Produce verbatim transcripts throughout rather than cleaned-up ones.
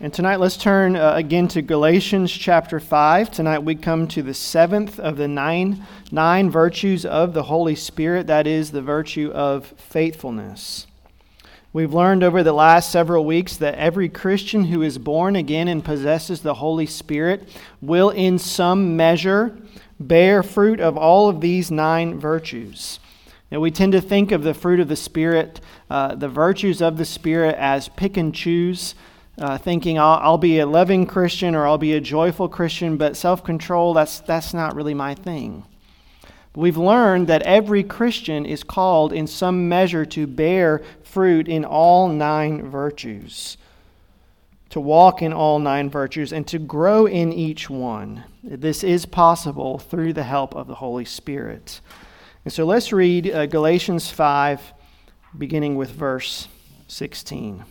And tonight, let's turn uh, again to Galatians chapter five. Tonight, we come to the seventh of the nine, nine virtues of the Holy Spirit. That is the virtue of faithfulness. We've learned over the last several weeks that every Christian who is born again and possesses the Holy Spirit will in some measure bear fruit of all of these nine virtues. Now, we tend to think of the fruit of the Spirit, uh, the virtues of the Spirit, as pick and choose. Uh, thinking I'll, I'll be a loving Christian or I'll be a joyful Christian, but self-control, that's that's not really my thing. We've learned that every Christian is called in some measure to bear fruit in all nine virtues, to walk in all nine virtues, and to grow in each one. This is possible through the help of the Holy Spirit. And so let's read uh, Galatians five, beginning with verse sixteen.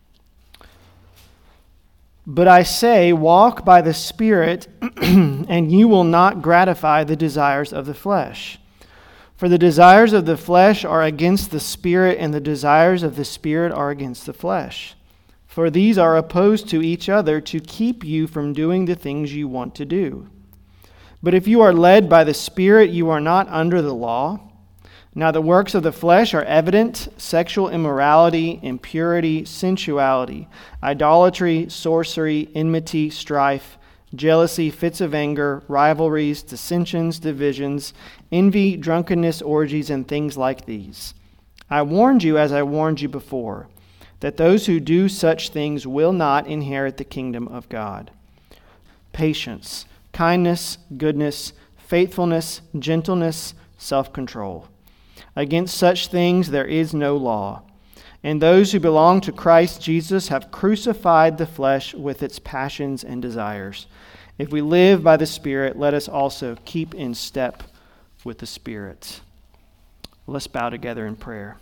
But I say, walk by the Spirit, and you will not gratify the desires of the flesh. For the desires of the flesh are against the Spirit, and the desires of the Spirit are against the flesh. For these are opposed to each other to keep you from doing the things you want to do. But if you are led by the Spirit, you are not under the law. Now the works of the flesh are evident: sexual immorality, impurity, sensuality, idolatry, sorcery, enmity, strife, jealousy, fits of anger, rivalries, dissensions, divisions, envy, drunkenness, orgies, and things like these. I warned you, as I warned you before, that those who do such things will not inherit the kingdom of God. Patience, kindness, goodness, faithfulness, gentleness, self-control. Against such things there is no law. And those who belong to Christ Jesus have crucified the flesh with its passions and desires. If we live by the Spirit, let us also keep in step with the Spirit. Let's bow together in prayer.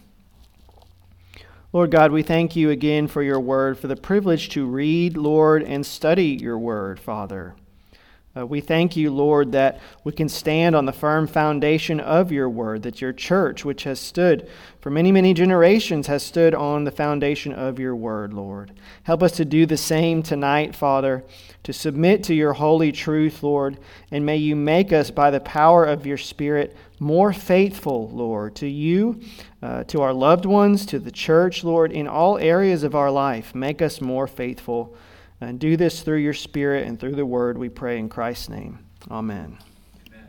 Lord God, we thank you again for your word, for the privilege to read, Lord, and study your word, Father. Uh, we thank you, Lord, that we can stand on the firm foundation of your word, that your church, which has stood for many, many generations, has stood on the foundation of your word, Lord. Help us to do the same tonight, Father, to submit to your holy truth, Lord, and may you make us, by the power of your Spirit, more faithful, Lord, to you, uh, to our loved ones, to the church, Lord, in all areas of our life. Make us more faithful. And do this through your Spirit and through the Word, we pray in Christ's name. Amen. Amen.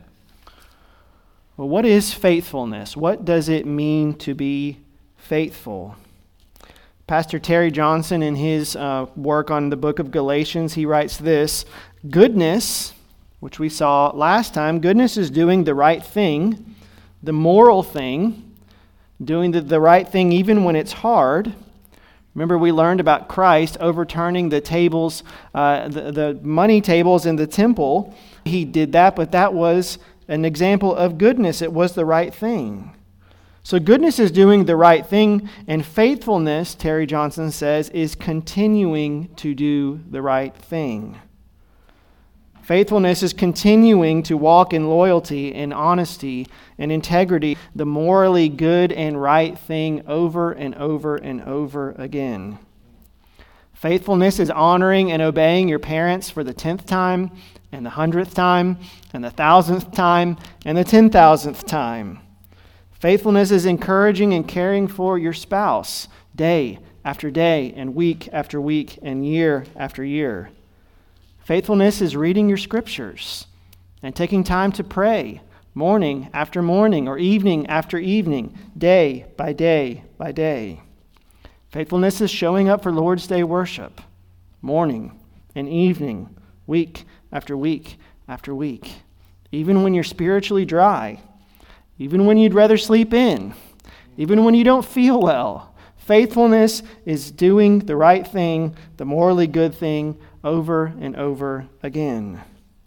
Well, what is faithfulness? What does it mean to be faithful? Pastor Terry Johnson, in his uh, work on the book of Galatians, he writes this: goodness, which we saw last time, goodness is doing the right thing, the moral thing, doing the, the right thing even when it's hard. Remember, we learned about Christ overturning the tables, uh, the, the money tables in the temple. He did that, but that was an example of goodness. It was the right thing. So goodness is doing the right thing, and faithfulness, Terry Johnson says, is continuing to do the right thing. Faithfulness is continuing to walk in loyalty and honesty and integrity, the morally good and right thing over and over and over again. Faithfulness is honoring and obeying your parents for the tenth time and the hundredth time and the thousandth time and the ten thousandth time. Faithfulness is encouraging and caring for your spouse day after day and week after week and year after year. Faithfulness is reading your scriptures and taking time to pray morning after morning or evening after evening, day by day by day. Faithfulness is showing up for Lord's Day worship morning and evening, week after week after week. Even when you're spiritually dry, even when you'd rather sleep in, even when you don't feel well, faithfulness is doing the right thing, the morally good thing, over and over again.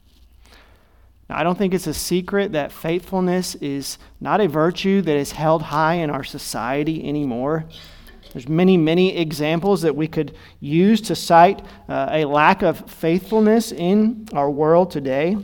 Now, I don't think it's a secret that faithfulness is not a virtue that is held high in our society anymore. There's many, many examples that we could use to cite uh, a lack of faithfulness in our world today.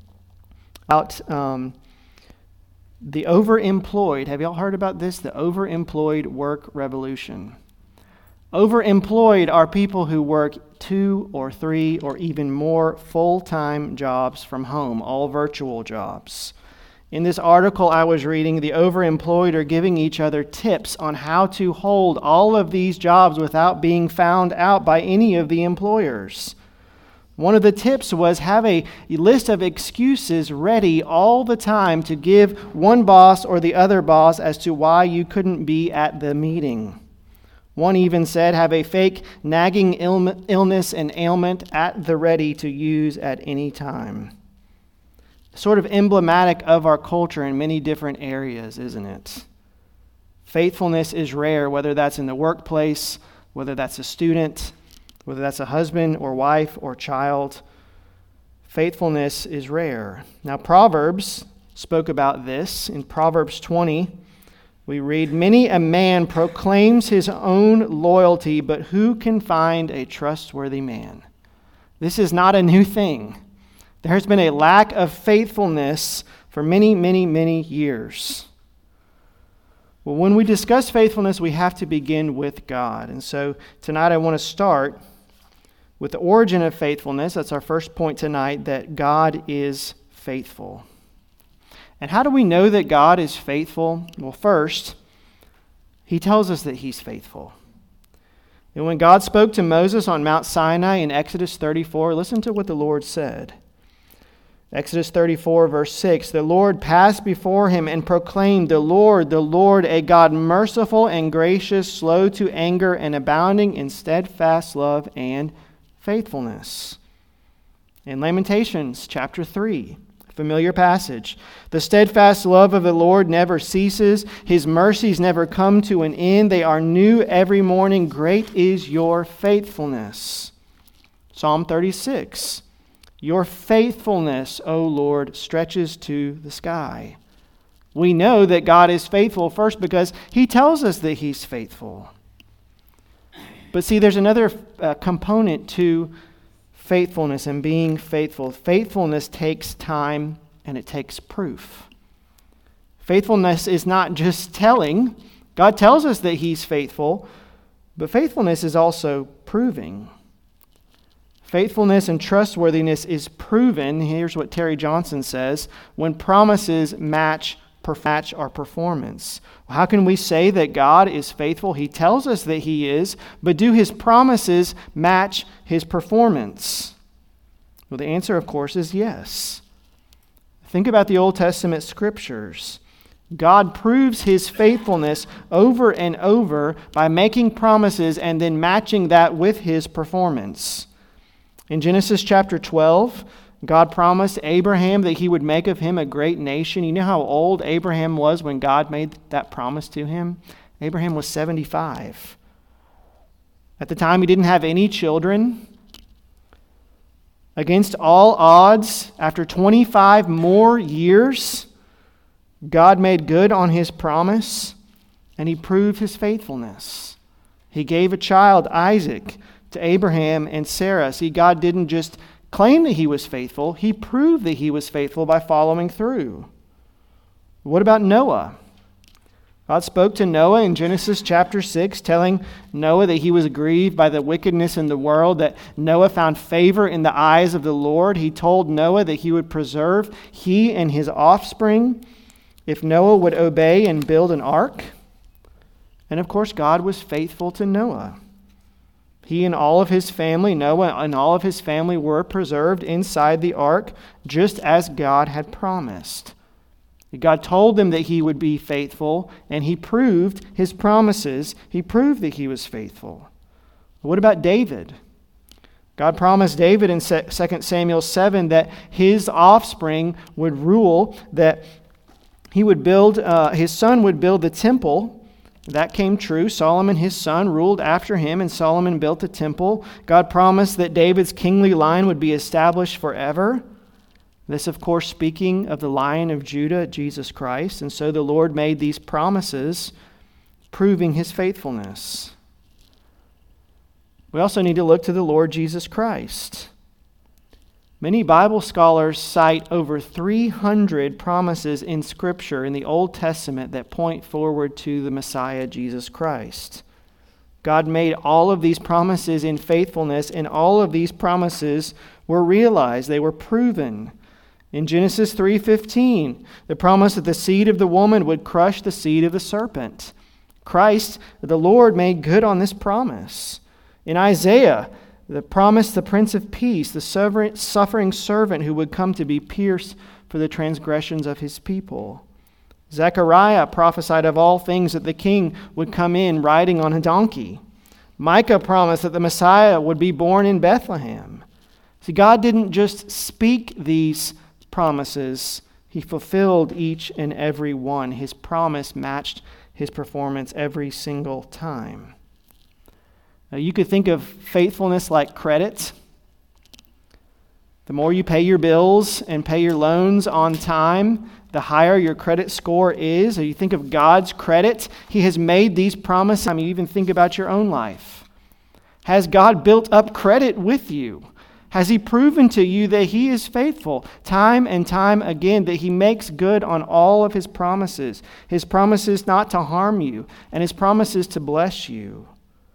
About um, the overemployed, have y'all heard about this? The overemployed work revolution. Overemployed are people who work two or three or even more full-time jobs from home, all virtual jobs. In this article I was reading, the overemployed are giving each other tips on how to hold all of these jobs without being found out by any of the employers. One of the tips was have a list of excuses ready all the time to give one boss or the other boss as to why you couldn't be at the meeting. One even said have a fake nagging Ill- illness and ailment at the ready to use at any time. Sort of emblematic of our culture in many different areas, isn't it? Faithfulness is rare, whether that's in the workplace, whether that's a student, whether that's a husband or wife or child. Faithfulness is rare. Now, Proverbs spoke about this. In Proverbs twenty, we read, "Many a man proclaims his own loyalty, but who can find a trustworthy man?" This is not a new thing. There has been a lack of faithfulness for many, many, many years. Well, when we discuss faithfulness, we have to begin with God. And so tonight I want to start with the origin of faithfulness. That's our first point tonight, that God is faithful. And how do we know that God is faithful? Well, first, He tells us that He's faithful. And when God spoke to Moses on Mount Sinai in Exodus thirty-four, listen to what the Lord said. Exodus thirty-four, verse six, "The Lord passed before him and proclaimed, 'The Lord, the Lord, a God merciful and gracious, slow to anger and abounding in steadfast love and faithfulness.'" In Lamentations chapter three, familiar passage, "The steadfast love of the Lord never ceases. His mercies never come to an end. They are new every morning. Great is your faithfulness." Psalm thirty-six, "Your faithfulness, O Lord, stretches to the sky." We know that God is faithful first because He tells us that He's faithful. But see, there's another uh, component to faithfulness and being faithful. Faithfulness takes time and it takes proof. Faithfulness is not just telling. God tells us that He's faithful, but faithfulness is also proving. Faithfulness and trustworthiness is proven, here's what Terry Johnson says, when promises match, match our performance. How can we say that God is faithful? He tells us that He is, but do His promises match His performance? Well, the answer, of course, is yes. Think about the Old Testament scriptures. God proves His faithfulness over and over by making promises and then matching that with His performance. In Genesis chapter twelve, God promised Abraham that He would make of him a great nation. You know how old Abraham was when God made that promise to him? Abraham was seventy-five. At the time, he didn't have any children. Against all odds, after twenty-five more years, God made good on His promise, and He proved His faithfulness. He gave a child, Isaac, to Abraham and Sarah. See, God didn't just claim that He was faithful. He proved that He was faithful by following through. What about Noah? God spoke to Noah in Genesis chapter six, telling Noah that he was grieved by the wickedness in the world, that Noah found favor in the eyes of the Lord. He told Noah that He would preserve he and his offspring if Noah would obey and build an ark. And of course, God was faithful to Noah. He and all of his family, Noah and all of his family, were preserved inside the ark, just as God had promised. God told them that He would be faithful, and He proved His promises. He proved that He was faithful. What about David? God promised David in Second Samuel seven that his offspring would rule, that he would build, uh, his son would build the temple. That came true. Solomon, his son, ruled after him, and Solomon built the temple. God promised that David's kingly line would be established forever. This, of course, speaking of the Lion of Judah, Jesus Christ. And so the Lord made these promises, proving His faithfulness. We also need to look to the Lord Jesus Christ. Many Bible scholars cite over three hundred promises in Scripture in the Old Testament that point forward to the Messiah, Jesus Christ. God made all of these promises in faithfulness, and all of these promises were realized. They were proven. In Genesis three fifteen, the promise that the seed of the woman would crush the seed of the serpent. Christ, the Lord, made good on this promise. In Isaiah, the promise, the Prince of Peace, the suffering servant who would come to be pierced for the transgressions of his people. Zechariah prophesied of all things that the king would come in riding on a donkey. Micah promised that the Messiah would be born in Bethlehem. See, God didn't just speak these promises. He fulfilled each and every one. His promise matched his performance every single time. Now, you could think of faithfulness like credit. The more you pay your bills and pay your loans on time, the higher your credit score is. Or you think of God's credit. He has made these promises. I mean, you even think about your own life. Has God built up credit with you? Has He proven to you that He is faithful time and time again, that He makes good on all of His promises? His promises not to harm you, and His promises to bless you.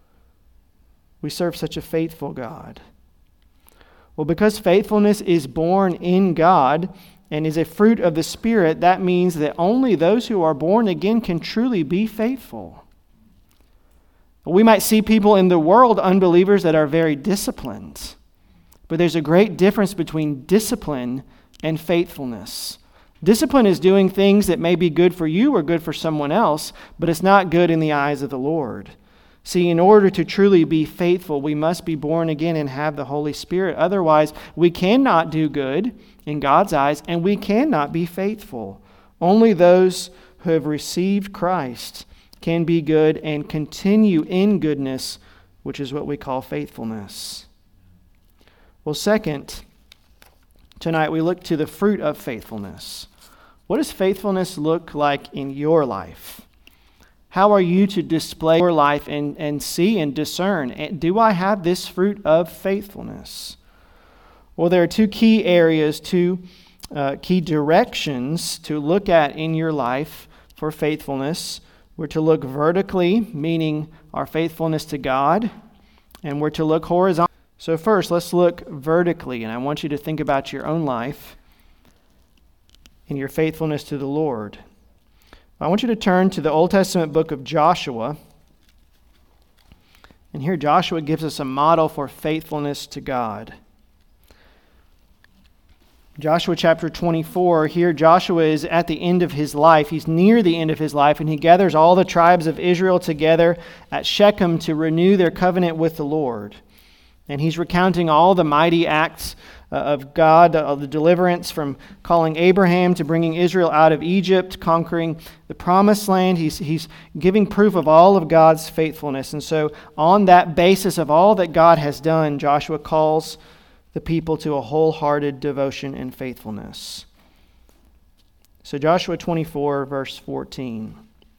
We serve such a faithful God. Well, because faithfulness is born in God and is a fruit of the Spirit, that means that only those who are born again can truly be faithful. We might see people in the world, unbelievers, that are very disciplined. But there's a great difference between discipline and faithfulness. Discipline is doing things that may be good for you or good for someone else, but it's not good in the eyes of the Lord. See, in order to truly be faithful, we must be born again and have the Holy Spirit. Otherwise, we cannot do good in God's eyes, and we cannot be faithful. Only those who have received Christ can be good and continue in goodness, which is what we call faithfulness. Well, second, tonight we look to the fruit of faithfulness. What does faithfulness look like in your life? How are you to display your life and, and see and discern? Do I have this fruit of faithfulness? Well, there are two key areas, two uh, key directions to look at in your life for faithfulness. We're to look vertically, meaning our faithfulness to God, and we're to look horizontally. So first, let's look vertically, and I want you to think about your own life and your faithfulness to the Lord. I want you to turn to the Old Testament book of Joshua. And here Joshua gives us a model for faithfulness to God. Joshua chapter twenty-four, here Joshua is at the end of his life. He's near the end of his life, and he gathers all the tribes of Israel together at Shechem to renew their covenant with the Lord. And he's recounting all the mighty acts uh, of God, uh, the deliverance from calling Abraham to bringing Israel out of Egypt, conquering the promised land. He's, he's giving proof of all of God's faithfulness. And so on that basis of all that God has done, Joshua calls the people to a wholehearted devotion and faithfulness. So Joshua twenty-four, verse fourteen.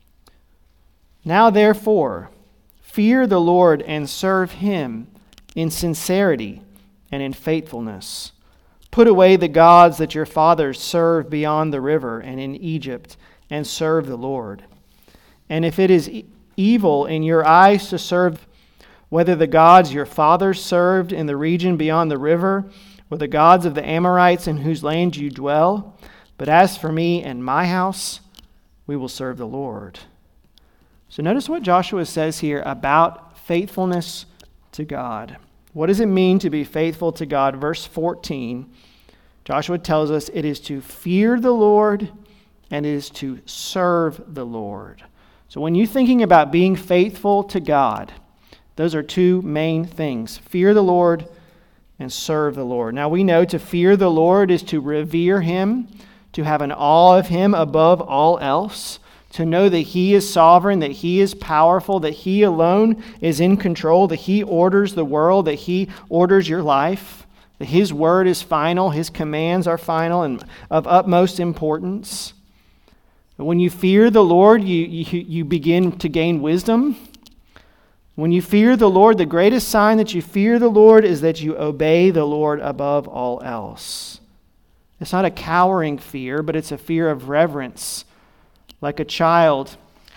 Now therefore, fear the Lord and serve Him in sincerity and in faithfulness. Put away the gods that your fathers served beyond the river and in Egypt, and serve the Lord. And if it is e- evil in your eyes to serve, whether the gods your fathers served in the region beyond the river, or the gods of the Amorites in whose land you dwell, but as for me and my house, we will serve the Lord. So notice what Joshua says here about faithfulness to God. What does it mean to be faithful to God? Verse fourteen, Joshua tells us it is to fear the Lord and it is to serve the Lord. So when you're thinking about being faithful to God, those are two main things: fear the Lord and serve the Lord. Now we know to fear the Lord is to revere Him, to have an awe of Him above all else, to know that He is sovereign, that He is powerful, that He alone is in control, that He orders the world, that He orders your life, that His word is final, His commands are final and of utmost importance. But when you fear the Lord, you, you, you begin to gain wisdom. When you fear the Lord, the greatest sign that you fear the Lord is that you obey the Lord above all else. It's not a cowering fear, but it's a fear of reverence. Like a child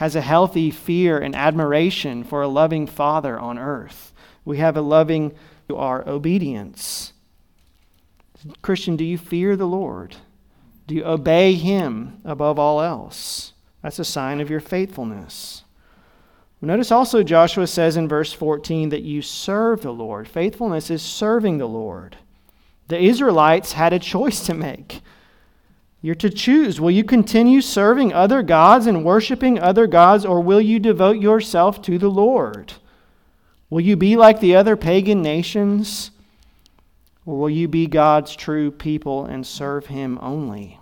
has a healthy fear and admiration for a loving Father on earth. We have a loving to our obedience. Christian, do you fear the Lord? Do you obey Him above all else? That's a sign of your faithfulness. Notice also Joshua says in verse fourteen that you serve the Lord. Faithfulness is serving the Lord. The Israelites had a choice to make. You're to choose. Will you continue serving other gods and worshiping other gods, or will you devote yourself to the Lord? Will you be like the other pagan nations, or will you be God's true people and serve Him only?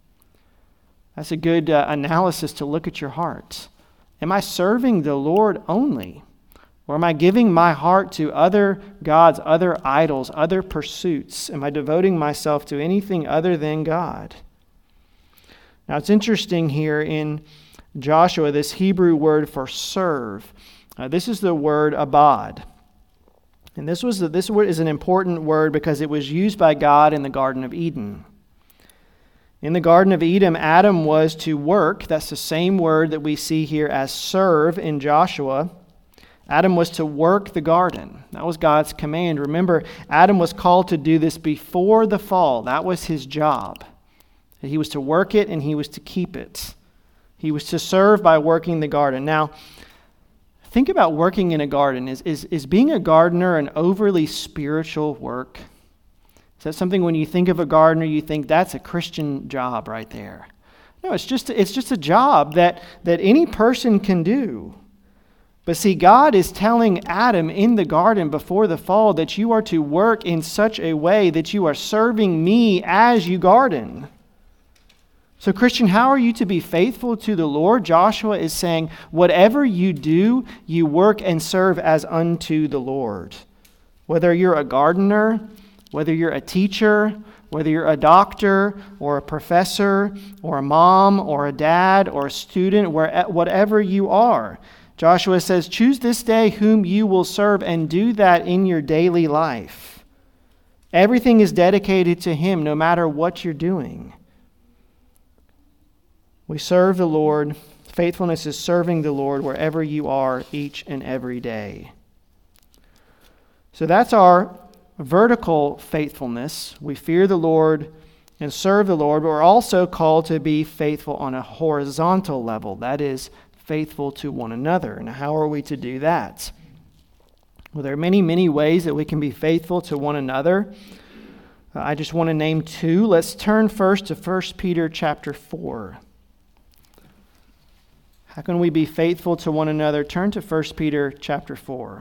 That's a good uh, analysis to look at your heart. Am I serving the Lord only? Or am I giving my heart to other gods, other idols, other pursuits? Am I devoting myself to anything other than God? Now it's interesting here in Joshua, this Hebrew word for serve. Uh, this is the word abad. And this was the, this word is an important word because it was used by God in the Garden of Eden. In the Garden of Eden, Adam was to work. That's the same word that we see here as serve in Joshua. Adam was to work the garden. That was God's command. Remember, Adam was called to do this before the fall. That was his job. He was to work it and he was to keep it. He was to serve by working the garden. Now, think about working in a garden. Is, is, is being a gardener an overly spiritual work? Is that something when you think of a gardener, you think that's a Christian job right there? No, it's just, it's just a job that, that any person can do. But see, God is telling Adam in the garden before the fall that you are to work in such a way that you are serving me as you garden. So Christian, how are you to be faithful to the Lord? Joshua is saying, whatever you do, you work and serve as unto the Lord. Whether you're a gardener, whether you're a teacher, whether you're a doctor or a professor or a mom or a dad or a student, whatever you are, Joshua says, choose this day whom you will serve and do that in your daily life. Everything is dedicated to Him no matter what you're doing. We serve the Lord. Faithfulness is serving the Lord wherever you are each and every day. So that's our vertical faithfulness. We fear the Lord and serve the Lord, but we're also called to be faithful on a horizontal level. That is, faithful to one another. And how are we to do that? Well, there are many, many ways that we can be faithful to one another. Uh, I just want to name two. Let's turn first to First Peter chapter four. How can we be faithful to one another? Turn to First Peter chapter four.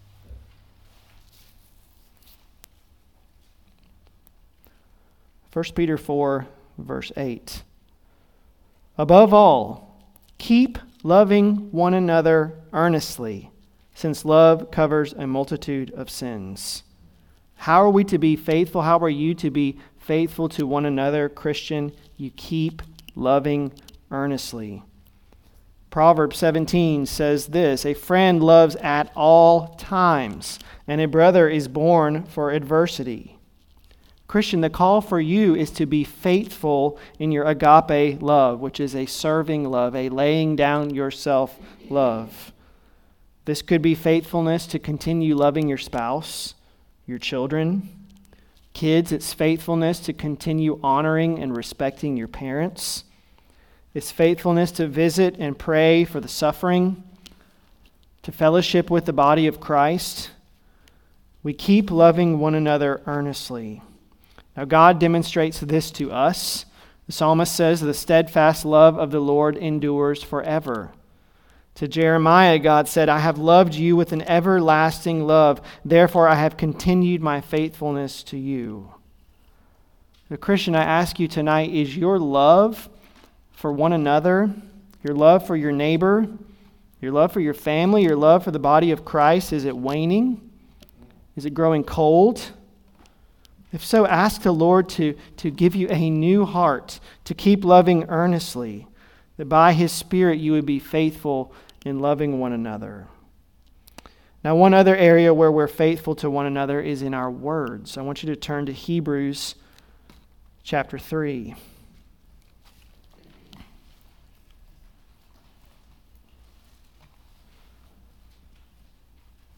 First Peter four, verse eight. Above all, keep loving one another earnestly, since love covers a multitude of sins. How are we to be faithful? How are you to be faithful to one another, Christian? You keep loving earnestly. Proverbs seventeen says this, a friend loves at all times, and a brother is born for adversity. Christian, the call for you is to be faithful in your agape love, which is a serving love, a laying down yourself love. This could be faithfulness to continue loving your spouse, your children. Kids, it's faithfulness to continue honoring and respecting your parents. It's faithfulness to visit and pray for the suffering, to fellowship with the body of Christ. We keep loving one another earnestly. Now, God demonstrates this to us. The psalmist says, the steadfast love of the Lord endures forever. To Jeremiah, God said, I have loved you with an everlasting love. Therefore, I have continued my faithfulness to you. The Christian, I ask you tonight, is your love for one another, your love for your neighbor, your love for your family, your love for the body of Christ, is it waning? Is it growing cold? If so, ask the Lord to, to give you a new heart, to keep loving earnestly, that by His Spirit you would be faithful in loving one another. Now, one other area where we're faithful to one another is in our words. I want you to turn to Hebrews chapter three.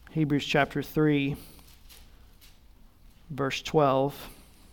Hebrews chapter three, verse twelve.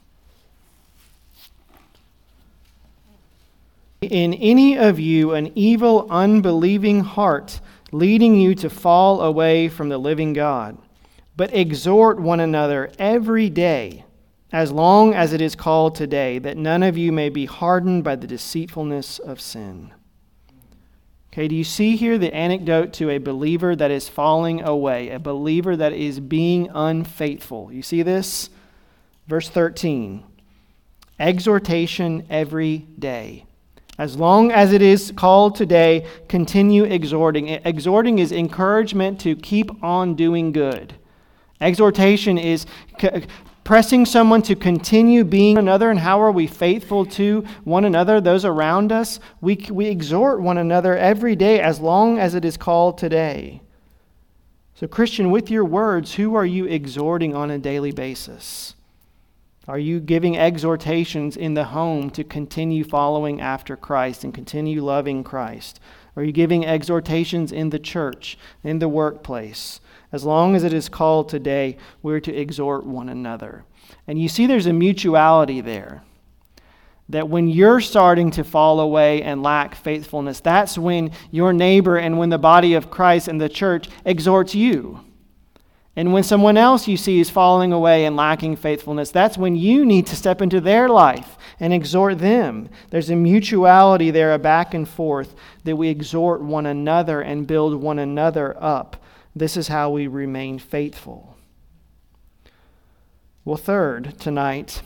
In any of you an evil, unbelieving heart leading you to fall away from the living God. But exhort one another every day, as long as it is called today, that none of you may be hardened by the deceitfulness of sin. Okay, do you see here the anecdote to a believer that is falling away, a believer that is being unfaithful? You see this? Verse thirteen, exhortation every day. As long as it is called today, continue exhorting. Exhorting is encouragement to keep on doing good. Exhortation is c- pressing someone to continue being one another. And how are we faithful to one another, those around us? We, we exhort one another every day as long as it is called today. So Christian, with your words, who are you exhorting on a daily basis? Are you giving exhortations in the home to continue following after Christ and continue loving Christ? Are you giving exhortations in the church, in the workplace? As long as it is called today, we're to exhort one another. And you see there's a mutuality there. That when you're starting to fall away and lack faithfulness, that's when your neighbor and when the body of Christ and the church exhorts you. And when someone else you see is falling away and lacking faithfulness, that's when you need to step into their life and exhort them. There's a mutuality there, a back and forth, that we exhort one another and build one another up. This is how we remain faithful. Well, third, tonight,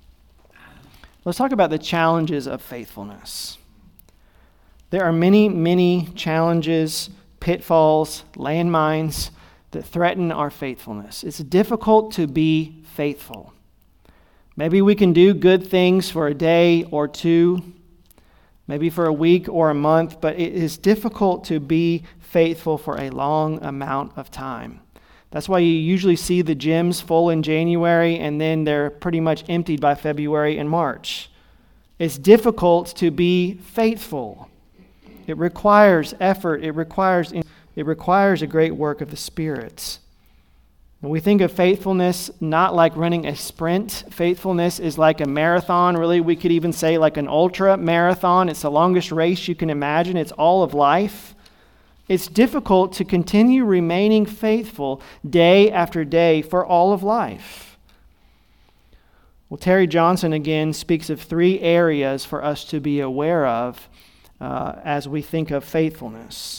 let's talk about the challenges of faithfulness. There are many, many challenges, pitfalls, landmines that threaten our faithfulness. It's difficult to be faithful. Maybe we can do good things for a day or two, maybe for a week or a month, but it is difficult to be faithful for a long amount of time. That's why you usually see the gyms full in January and then they're pretty much emptied by February and March. It's difficult to be faithful. It requires effort. It requires It requires a great work of the Spirit. When we think of faithfulness, not like running a sprint. Faithfulness is like a marathon. Really, we could even say like an ultra marathon. It's the longest race you can imagine. It's all of life. It's difficult to continue remaining faithful day after day for all of life. Well, Terry Johnson again speaks of three areas for us to be aware of uh, as we think of faithfulness.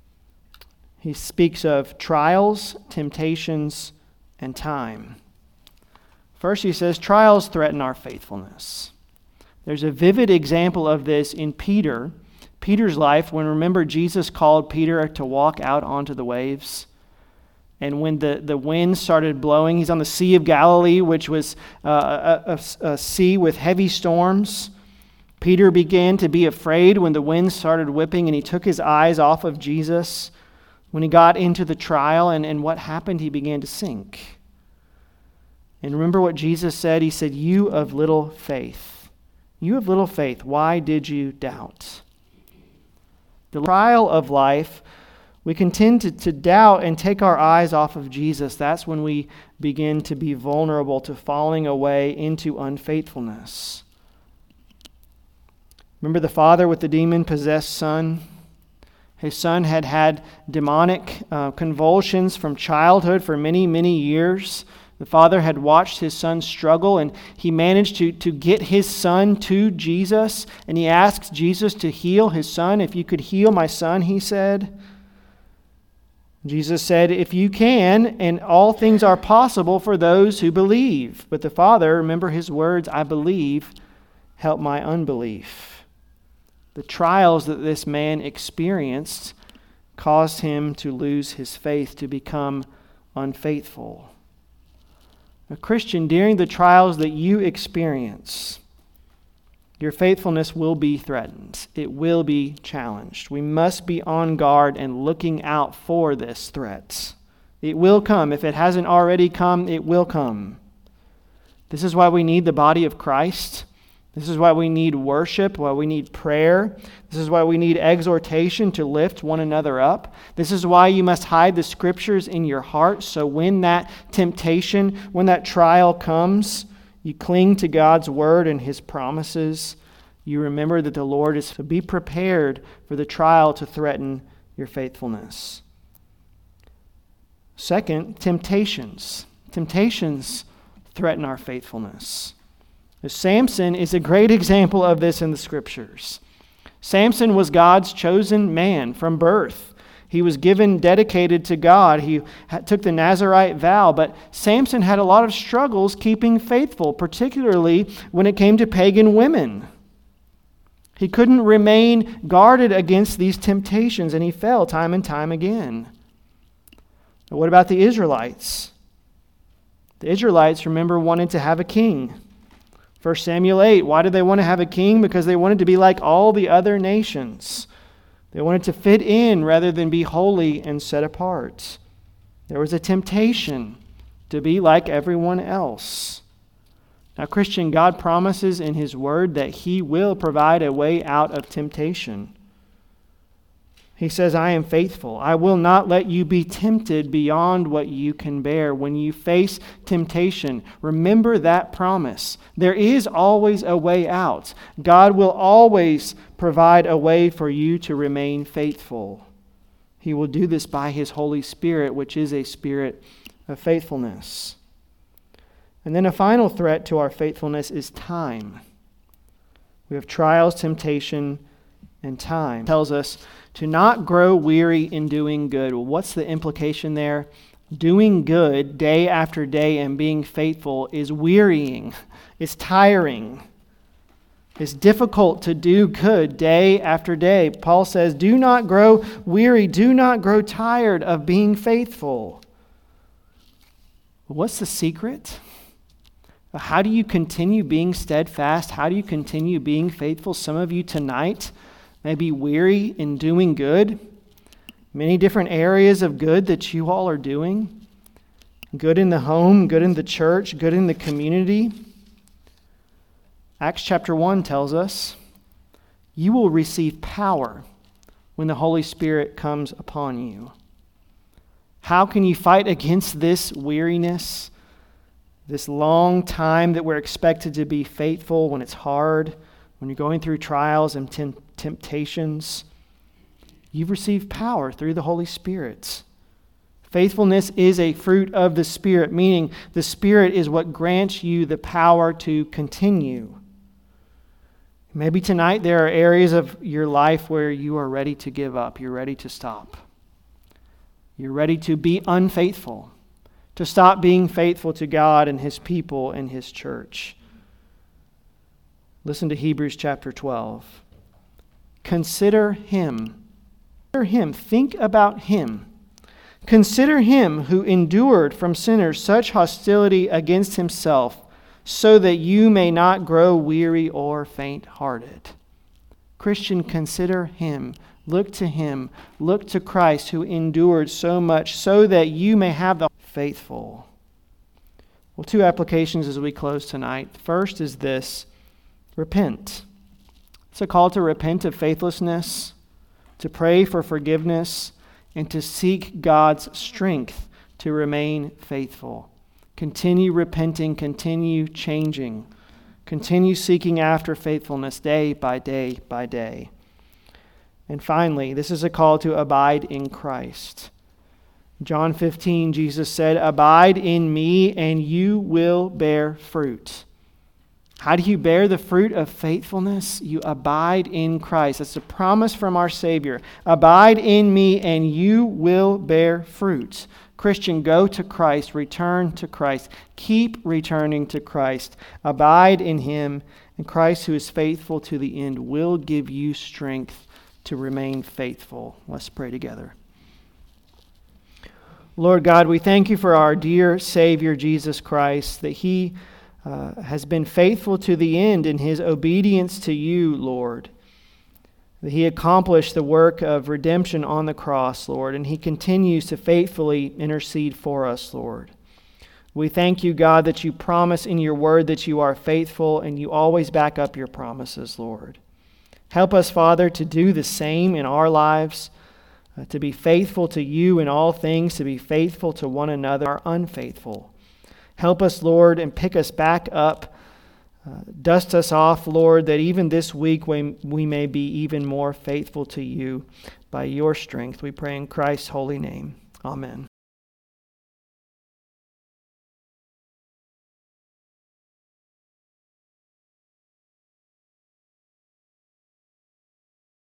He speaks of trials, temptations, and time. First, he says trials threaten our faithfulness. There's a vivid example of this in Peter. Peter's life, when remember Jesus called Peter to walk out onto the waves. And when the, the wind started blowing, he's on the Sea of Galilee, which was uh, a, a, a sea with heavy storms. Peter began to be afraid when the wind started whipping and he took his eyes off of Jesus. When he got into the trial and, and what happened, he began to sink. And remember what Jesus said? He said, "You of little faith. You of little faith, why did you doubt?" The trial of life, we can tend to, to doubt and take our eyes off of Jesus. That's when we begin to be vulnerable to falling away into unfaithfulness. Remember the father with the demon-possessed son? His son had had demonic uh, convulsions from childhood for many, many years. The father had watched his son struggle, and he managed to, to get his son to Jesus. And he asks Jesus to heal his son. "If you could heal my son," he said. Jesus said, "If you can, and all things are possible for those who believe." But the father, remember his words, "I believe, help my unbelief." The trials that this man experienced caused him to lose his faith, to become unfaithful. A Christian, during the trials that you experience, your faithfulness will be threatened. It will be challenged. We must be on guard and looking out for this threat. It will come. If it hasn't already come, it will come. This is why we need the body of Christ. This is why we need worship, why we need prayer. This is why we need exhortation to lift one another up. This is why you must hide the Scriptures in your heart, so when that temptation, when that trial comes, you cling to God's Word and His promises. You remember that the Lord is to be prepared for the trial to threaten your faithfulness. Second, temptations. Temptations threaten our faithfulness. Samson is a great example of this in the Scriptures. Samson was God's chosen man from birth. He was given, dedicated to God. He took the Nazirite vow, but Samson had a lot of struggles keeping faithful, particularly when it came to pagan women. He couldn't remain guarded against these temptations, and he fell time and time again. But what about the Israelites? The Israelites, remember, wanted to have a king. First Samuel eight, why did they want to have a king? Because they wanted to be like all the other nations. They wanted to fit in rather than be holy and set apart. There was a temptation to be like everyone else. Now, Christian, God promises in His Word that He will provide a way out of temptation. He says, I am faithful. I will not let you be tempted beyond what you can bear. When you face temptation, remember that promise. There is always a way out. God will always provide a way for you to remain faithful. He will do this by His Holy Spirit, which is a spirit of faithfulness. And then a final threat to our faithfulness is time. We have trials, temptation, and time. It tells us to not grow weary in doing good. Well, what's the implication there? Doing good day after day and being faithful is wearying. It's tiring. It's difficult to do good day after day. Paul says, do not grow weary. Do not grow tired of being faithful. What's the secret? How do you continue being steadfast? How do you continue being faithful? Some of you tonight may be weary in doing good. Many different areas of good that you all are doing. Good in the home, good in the church, good in the community. Acts chapter one tells us, you will receive power when the Holy Spirit comes upon you. How can you fight against this weariness, this long time that we're expected to be faithful when it's hard, when you're going through trials and tem- temptations? You've received power through the Holy Spirit. Faithfulness is a fruit of the Spirit, meaning the Spirit is what grants you the power to continue. Maybe tonight there are areas of your life where you are ready to give up. You're ready to stop. You're ready to be unfaithful, to stop being faithful to God and His people and His church. Listen to Hebrews chapter twelve. Consider Him. Consider Him. Think about Him. Consider Him who endured from sinners such hostility against Himself, so that you may not grow weary or faint-hearted. Christian, consider Him. Look to Him. Look to Christ who endured so much so that you may have the faithful. Well, two applications as we close tonight. First is this: repent. It's a call to repent of faithlessness, to pray for forgiveness, and to seek God's strength to remain faithful. Continue repenting, continue changing, continue seeking after faithfulness day by day by day. And finally, this is a call to abide in Christ. John fifteen, Jesus said, abide in me and you will bear fruit. How do you bear the fruit of faithfulness? You abide in Christ. That's a promise from our Savior. Abide in me and you will bear fruit. Christian, go to Christ, return to Christ, keep returning to Christ, abide in Him, and Christ, who is faithful to the end, will give you strength to remain faithful. Let's pray together. Lord God, we thank You for our dear Savior, Jesus Christ, that He uh, has been faithful to the end in His obedience to You, Lord. That He accomplished the work of redemption on the cross, Lord, and He continues to faithfully intercede for us, Lord. We thank you, God, that you promise in your word that you are faithful and you always back up your promises, Lord. Help us, Father, to do the same in our lives, uh, to be faithful to you in all things, to be faithful to one another, are unfaithful. Help us, Lord, and pick us back up. Uh, dust us off, Lord, that even this week we, we may be even more faithful to you by your strength. We pray in Christ's holy name. Amen.